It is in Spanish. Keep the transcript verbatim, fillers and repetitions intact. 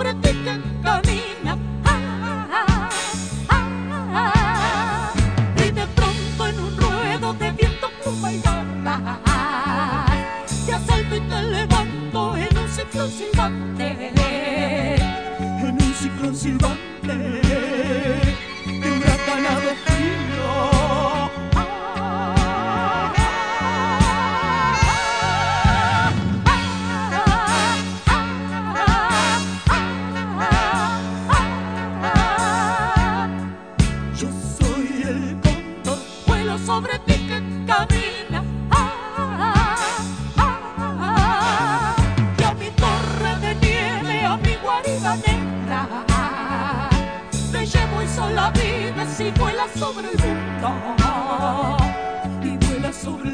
sobre ti que camina. Ah, ah, ah, ah. Y de pronto en un ruedo de viento, pluma y gamba, te asalto y te levanto en un ciclón silbante, en un ciclón silbante de huracanado frío. Sobre ti que camina, ah, ah, ah, ah, y a mi torre de nieve, a mi guarida negra, te llevo y sola vida si vuelas sobre el mundo, y vuelas sobre